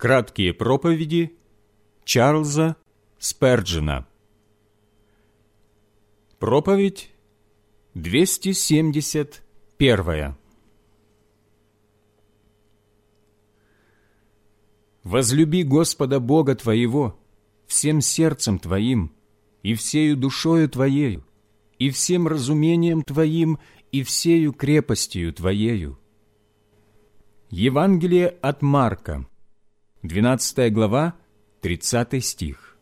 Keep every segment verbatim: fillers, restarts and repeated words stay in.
Краткие проповеди Чарльза Сперджена. Проповедь двести семьдесят первая. «Возлюби Господа Бога твоего всем сердцем твоим, и всею душою твоею, и всем разумением твоим, и всею крепостью твоею». Евангелие от Марка, двенадцатая глава, тридцатый стих.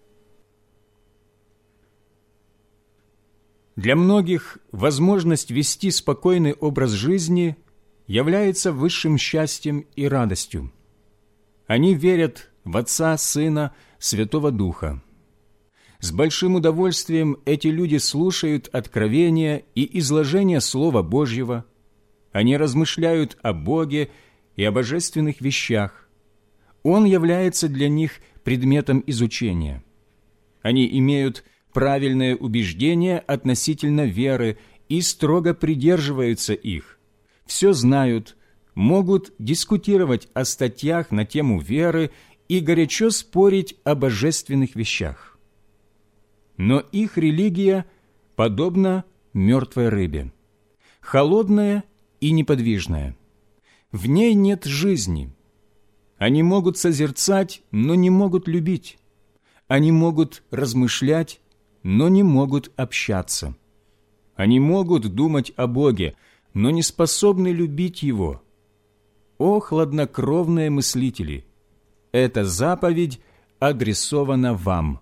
Для многих возможность вести спокойный образ жизни является высшим счастьем и радостью. Они верят в Отца, Сына, Святого Духа. С большим удовольствием эти люди слушают откровения и изложения Слова Божьего. Они размышляют о Боге и о божественных вещах. Он является для них предметом изучения. Они имеют правильное убеждение относительно веры и строго придерживаются их, все знают, могут дискутировать о статьях на тему веры и горячо спорить о божественных вещах. Но их религия подобна мертвой рыбе, холодная и неподвижная. В ней нет жизни. Они могут созерцать, но не могут любить. Они могут размышлять, но не могут общаться. Они могут думать о Боге, но не способны любить Его. О, хладнокровные мыслители! Эта заповедь адресована вам.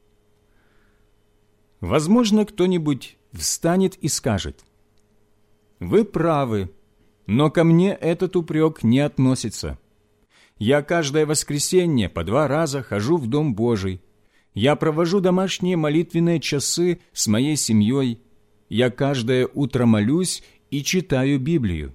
Возможно, кто-нибудь встанет и скажет: «Вы правы, но ко мне этот упрек не относится. Я каждое воскресенье по два раза хожу в Дом Божий. Я провожу домашние молитвенные часы с моей семьей. Я каждое утро молюсь и читаю Библию».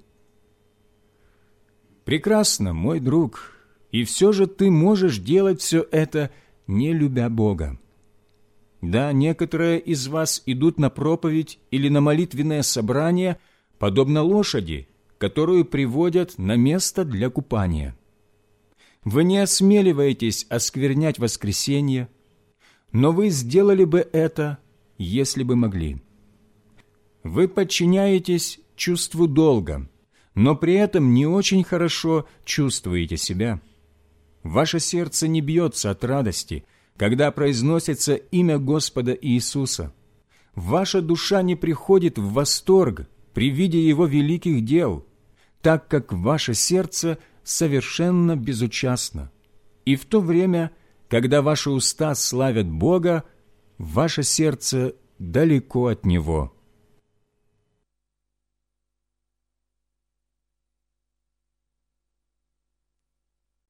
Прекрасно, мой друг, и все же ты можешь делать все это, не любя Бога. Да, некоторые из вас идут на проповедь или на молитвенное собрание, подобно лошади, которую приводят на место для купания. Вы не осмеливаетесь осквернять воскресенье, но вы сделали бы это, если бы могли. Вы подчиняетесь чувству долга, но при этом не очень хорошо чувствуете себя. Ваше сердце не бьется от радости, когда произносится имя Господа Иисуса. Ваша душа не приходит в восторг при виде Его великих дел, так как ваше сердце совершенно безучастно. И в то время, когда ваши уста славят Бога, ваше сердце далеко от Него.